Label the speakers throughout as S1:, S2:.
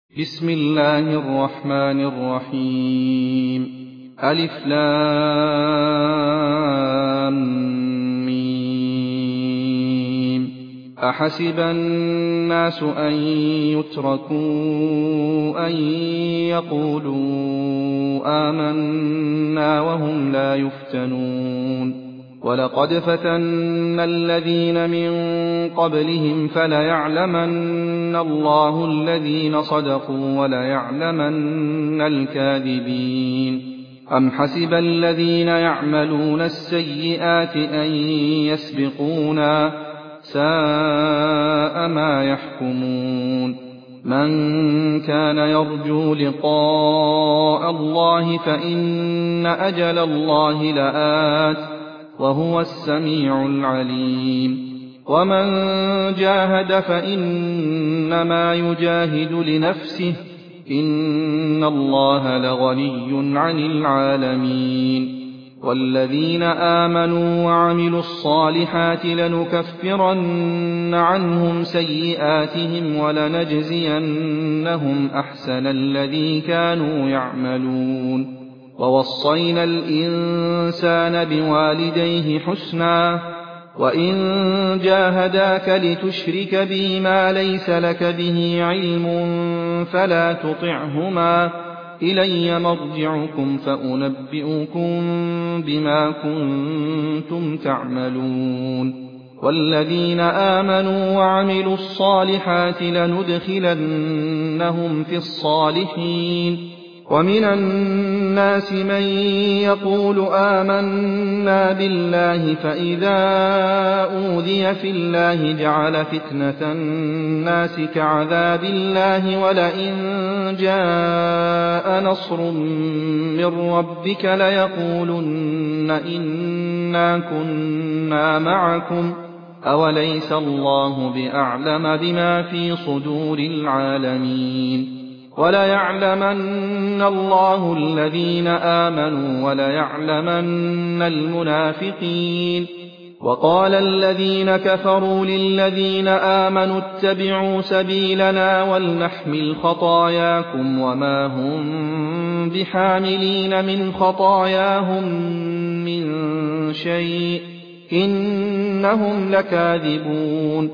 S1: بسم الله الرحمن الرحيم. ألف لام ميم. أحسب الناس أن يتركوا أن يقولوا آمنا وهم لا يفتنون. ولقد فتنا الذين من قبلهم فليعلمن الله الذين صدقوا وليعلمن الكاذبين. أم حسب الذين يعملون السيئات أن يسبقونا ساء ما يحكمون. من كان يرجو لقاء الله فإن أجل الله لآت وهو السميع العليم. ومن جاهد فإنما يجاهد لنفسه إن الله لغني عن العالمين. والذين آمنوا وعملوا الصالحات لنكفرن عنهم سيئاتهم ولنجزينهم أحسن الذي كانوا يعملون. ووصينا الإنسان بوالديه حسنا وإن جاهداك لتشرك بي ما ليس لك به علم فلا تطعهما إلي مرجعكم فأنبئكم بما كنتم تعملون. والذين آمنوا وعملوا الصالحات لندخلنهم في الصالحين. ومن الناس من يقول آمنا بالله فإذا أوذي في الله جعل فتنة الناس كعذاب الله ولئن جاء نصر من ربك ليقولن إنا كنا معكم أوليس الله بأعلم بما في صدور العالمين. وليعلمن الله الذين آمنوا وليعلمن المنافقين. وقال الذين كفروا للذين آمنوا اتبعوا سبيلنا ولنحمل خطاياكم وما هم بحاملين من خطاياهم من شيء إنهم لكاذبون.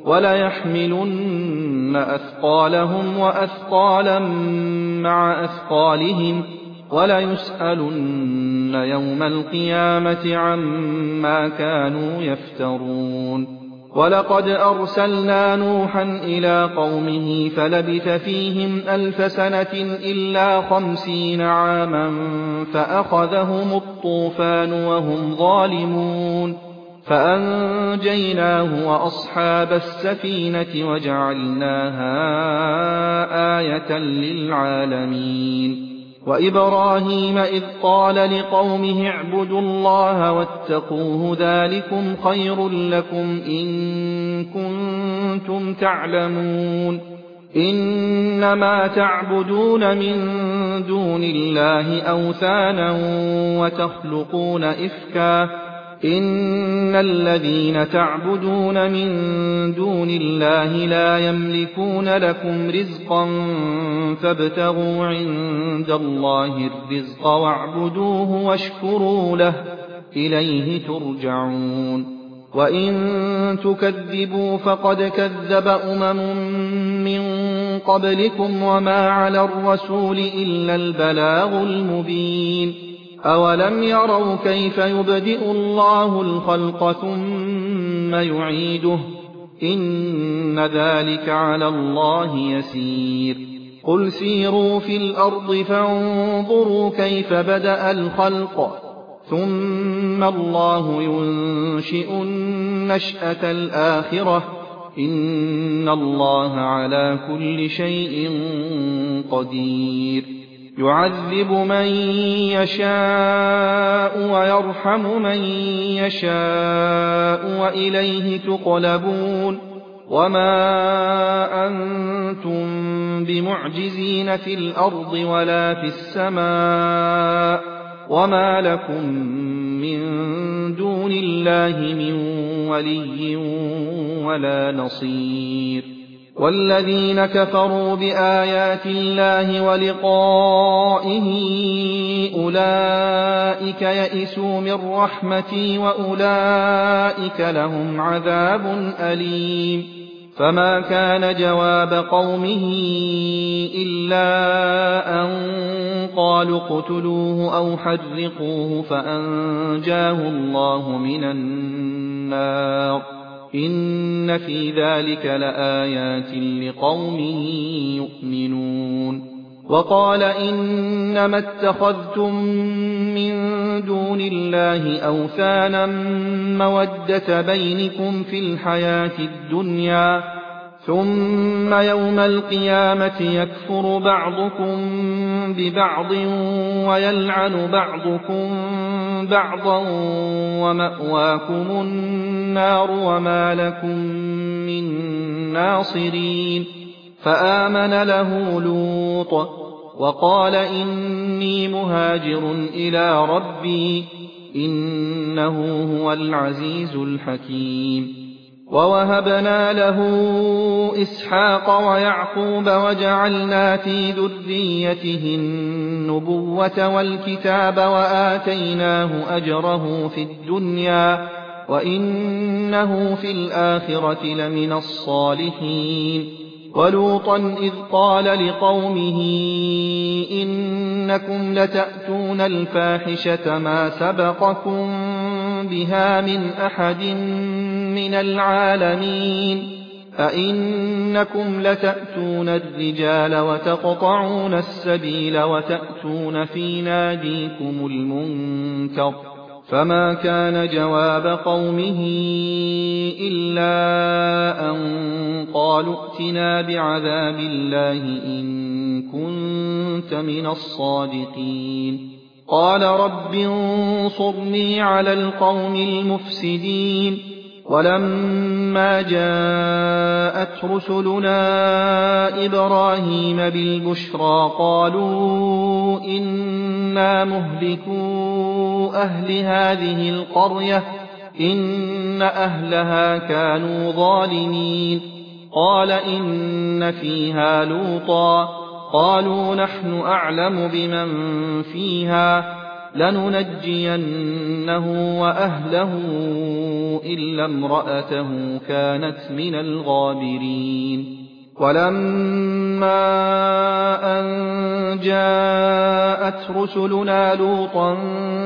S1: وليحملن أثقالهم وأثقالا مع أثقالهم وليسألن يوم القيامة عما كانوا يفترون. ولقد أرسلنا نوحا إلى قومه فلبث فيهم 1000 سنة إلا 50 عاما فأخذهم الطوفان وهم ظالمون فأنجيناه وأصحاب السفينة وجعلناها آية للعالمين. وإبراهيم إذ قال لقومه اعبدوا الله واتقوه ذلكم خير لكم إن كنتم تعلمون. إنما تعبدون من دون الله أوثانا وتخلقون إفكا إن الذين تعبدون من دون الله لا يملكون لكم رزقا فابتغوا عند الله الرزق واعبدوه واشكروا له إليه ترجعون. وإن تكذبوا فقد كذب من قبلكم وما على الرسول إلا البلاغ المبين. أولم يروا كيف يبدئ الله الخلق ثم يعيده إن ذلك على الله يسير. قل سيروا في الأرض فانظروا كيف بدأ الخلق ثم الله ينشئ النشأة الآخرة إن الله على كل شيء قدير. يعذب من يشاء ويرحم من يشاء وإليه تقلبون. وما أنتم بمعجزين في الأرض ولا في السماء وما لكم من دون الله من ولي ولا نصير. والذين كفروا بآيات الله ولقائه أولئك يئسوا من رحمتي وأولئك لهم عذاب أليم فما كان جواب قومه إلا أن قالوا اقتلوه أو حرقوه فأنجاه الله من النار إن في ذلك لآيات لقوم يؤمنون وقال إنما اتخذتم من دون الله أوثانا مودة بينكم في الحياة الدنيا ثم يوم القيامة يكفر بعضكم ببعض ويلعن بعضكم بعضا ومأواكم النار وما لكم من ناصرين فآمن له لوط وقال إني مهاجر إلى ربي إنه هو العزيز الحكيم ووهبنا له إسحاق ويعقوب وجعلنا في ذريته النبوة والكتاب وآتيناه أجره في الدنيا وإنه في الآخرة لمن الصالحين ولوطا إذ قال لقومه إنكم لتأتون الفاحشة ما سبقكم بها من أحد من العالمين أئنكم لتأتون الرجال وتقطعون السبيل وتأتون في ناديكم المنكر فما كان جواب قومه إلا أن قالوا ائتنا بعذاب الله إن كنت من الصادقين قال رب انصرني على القوم المفسدين ولما جاءت رسلنا إبراهيم بالبشرى قالوا إنا مهلكو أهل هذه القرية إن أهلها كانوا ظالمين قال إن فيها لوطا قالوا نحن أعلم بمن فيها لننجينه وأهله إلا امرأته كانت من الغابرين ولما أن جاءت رسلنا لوطا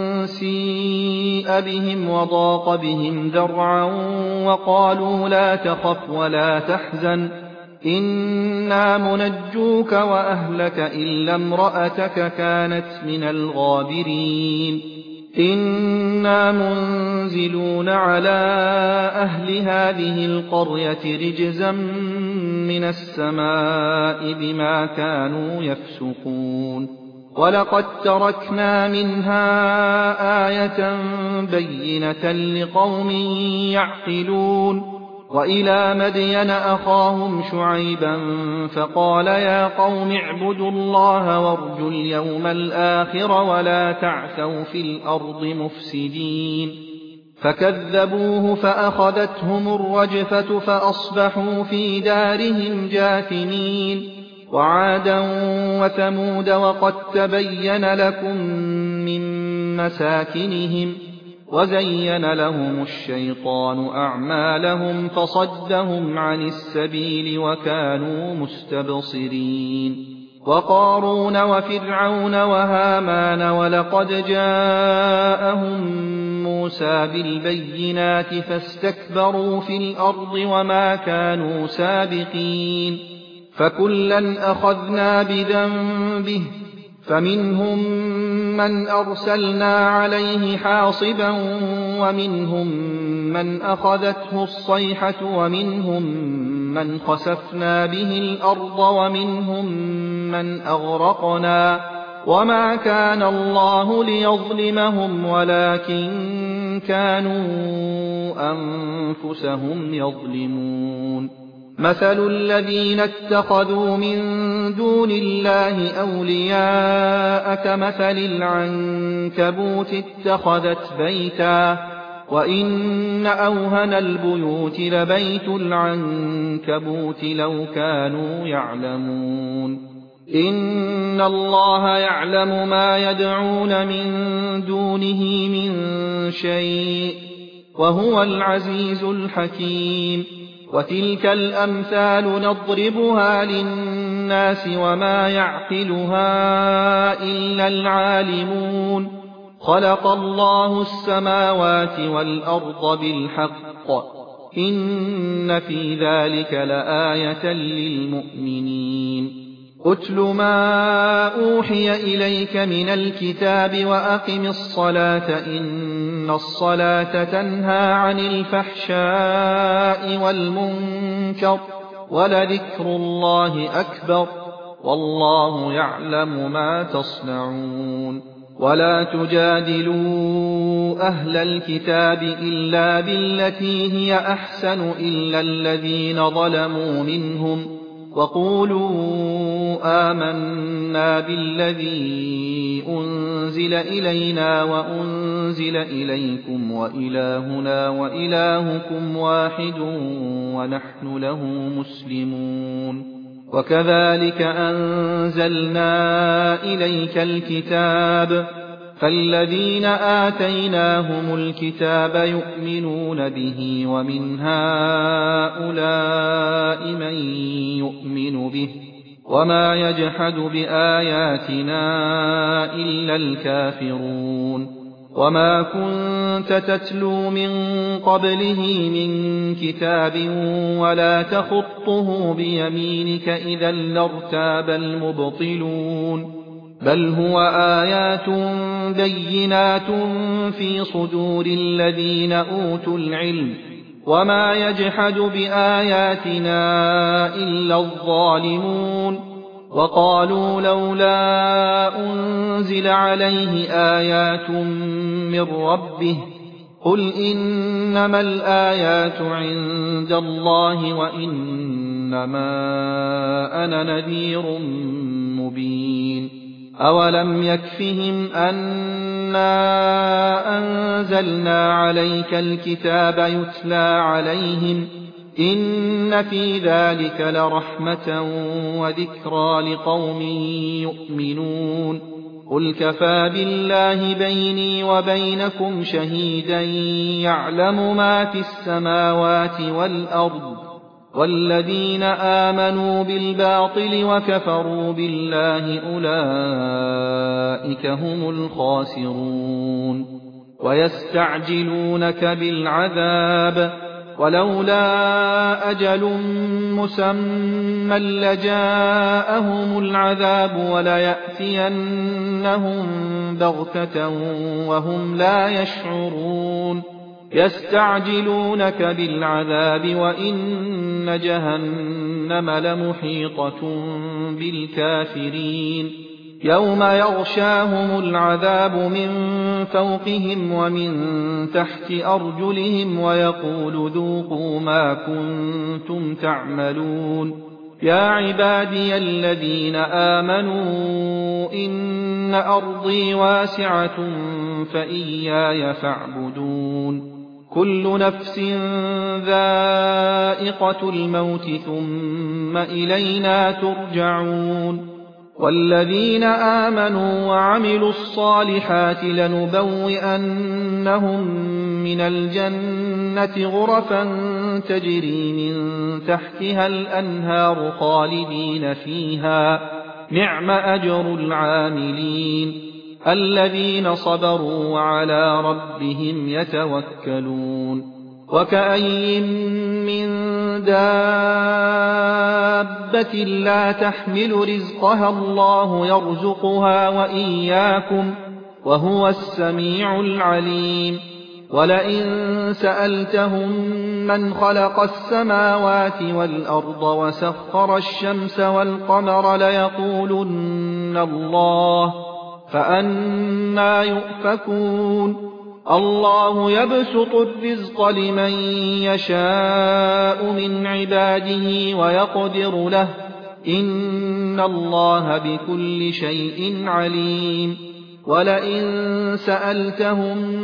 S1: سيء بهم وضاق بهم ذرعا وقالوا لا تخف ولا تحزن إنا منجوك وأهلك إلا امرأتك كانت من الغابرين إنا منزلون على أهل هذه القرية رجزا من السماء بما كانوا يفسقون ولقد تركنا منها آية بينة لقوم يعقلون وإلى مدين أخاهم شعيبا فقال يا قوم اعبدوا الله وارجوا اليوم الآخر ولا تعثوا في الأرض مفسدين فكذبوه فأخذتهم الرجفة فأصبحوا في دارهم جاثمين وعادا وثمود وقد تبين لكم من مساكنهم وزين لهم الشيطان أعمالهم فصدهم عن السبيل وكانوا مستبصرين وقارون وفرعون وهامان ولقد جاءهم موسى بالبينات فاستكبروا في الأرض وما كانوا سابقين فكلا أخذنا بذنبه فمنهم من أرسلنا عليه حاصبا ومنهم من أخذته الصيحة ومنهم من خسفنا به الأرض ومنهم من أغرقنا وما كان الله ليظلمهم ولكن كانوا أنفسهم يظلمون مثل الذين اتخذوا من دون الله أولياء كمثل العنكبوت اتخذت بيتا وإن أوهن البيوت لبيت العنكبوت لو كانوا يعلمون إن الله يعلم ما يدعون من دونه من شيء وهو العزيز الحكيم وتلك الأمثال نضربها للناس وما يعقلها إلا العالمون خلق الله السماوات والأرض بالحق إن في ذلك لآية للمؤمنين أتل ما أوحي إليك من الكتاب وأقم الصلاة إن الصلاة تنهى عن الفحشاء والمنكر ولذكر الله أكبر والله يعلم ما تصنعون ولا تجادلوا أهل الكتاب إلا بالتي هي أحسن إلا الذين ظلموا منهم وقولوا آمنا بالذي أنزل إلينا وأنزل إليكم وإلهنا وإلهكم واحد ونحن له مسلمون وكذلك أنزلنا إليك الكتاب فالذين آتيناهم الكتاب يؤمنون به ومن هؤلاء من يؤمن به وما يجحد بآياتنا إلا الكافرون وما كنت تتلو من قبله من كتاب ولا تخطه بيمينك إذا لارتاب المبطلون بل هو آيات بينات في صدور الذين أوتوا العلم وما يجحد بآياتنا إلا الظالمون وقالوا لولا أنزل عليه آيات من ربه قل إنما الآيات عند الله وإنما أنا نذير مبين أولم يكفهم أنا أنزلنا عليك الكتاب يتلى عليهم إن في ذلك لرحمة وذكرى لقوم يؤمنون قل كفى بالله بيني وبينكم شهيدا يعلم ما في السماوات والأرض والذين آمنوا بالباطل وكفروا بالله أولئك هم الخاسرون ويستعجلونك بالعذاب ولولا أجل مسمى لجاءهم العذاب وليأتينهم بغتة وهم لا يشعرون يستعجلونك بالعذاب وإن جهنم لمحيطة بالكافرين يوم يغشاهم العذاب من فوقهم ومن تحت أرجلهم ويقول ذوقوا ما كنتم تعملون يا عبادي الذين آمنوا إن أرضي واسعة فإياي فاعبدون كل نفس ذائقة الموت ثم إلينا ترجعون والذين آمنوا وعملوا الصالحات لنبوئنهم من الجنة غرفا تجري من تحتها الأنهار خالدين فيها نعم أجر العاملين الذين صبروا وعلى ربهم يتوكلون وكأين من دابة لا تحمل رزقها الله يرزقها وإياكم وهو السميع العليم ولئن سألتهم من خلق السماوات والأرض وسخر الشمس والقمر ليقولن الله فأنى يؤفكون الله يبسط الرزق لمن يشاء من عباده ويقدر له إن الله بكل شيء عليم ولئن سألتهم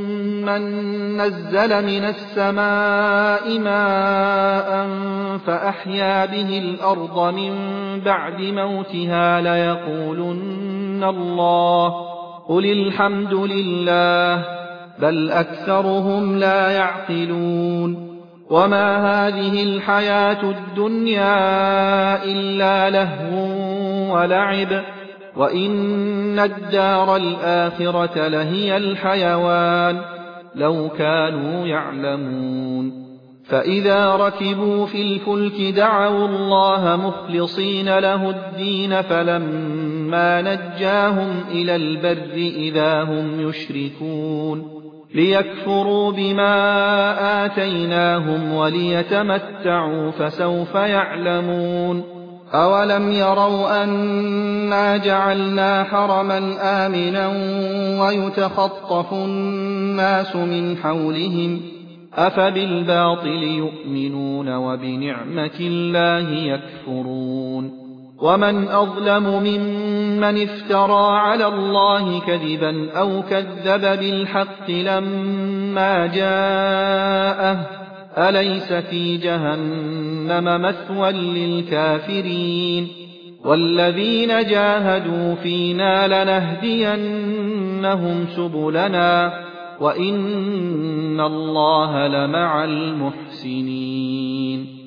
S1: مَّن نَّزَّلَ مِنَ السَّمَاءِ مَاءً فَأَحْيَا بِهِ الْأَرْضَ مِن بَعْدِ مَوْتِهَا لَيَقُولُنَّ اللَّهُ ۚ قُلِ الْحَمْدُ لِلَّهِ ۚ بَلْ أَكْثَرُهُمْ لَا يَعْقِلُونَ وَمَا هَٰذِهِ الْحَيَاةُ الدُّنْيَا إِلَّا لَهْوٌ وَلَعِبٌ ۚ وَإِنَّ الدَّارَ الْآخِرَةَ لَهِيَ الْحَيَوَانُ ۚ لَوْ كَانُوا يَعْلَمُونَ فَإِذَا رَكِبُوا فِي الْفُلْكِ دَعَوُا اللَّهَ مُخْلِصِينَ لَهُ الدِّينَ فَلَمَّا نَجَّاهُمْ إِلَى الْبَرِّ إِذَا هُمْ يُشْرِكُونَ لِيَكْفُرُوا بِمَا آتَيْنَاهُمْ وَلِيَتَمَتَّعُوا فَسَوْفَ يَعْلَمُونَ أَوَلَمْ يَرَوْا أَنَّا جَعَلْنَا حَرَمًا آمِنًا وَيُتَخَطَّفُ النَّاسُ مِنْ حَوْلِهِمْ ۚ أَفَبِالْبَاطِلِ يُؤْمِنُونَ وَبِنِعْمَةِ اللَّهِ يَكْفُرُونَ وَمَنْ أَظْلَمُ مِمَّنِ افْتَرَىٰ عَلَى اللَّهِ كَذِبًا أَوْ كَذَّبَ بِالْحَقِّ لَمَّا جَاءَهُ ۚ أَلَيْسَ فِي جَهَنَّمَ مَثْوًى لِّلْكَافِرِينَ وَالَّذِينَ جَاهَدُوا فِينَا لَنَهْدِيَنَّهُمْ سُبُلَنَا ۚ وَإِنَّ اللَّهَ لَمَعَ الْمُحْسِنِينَ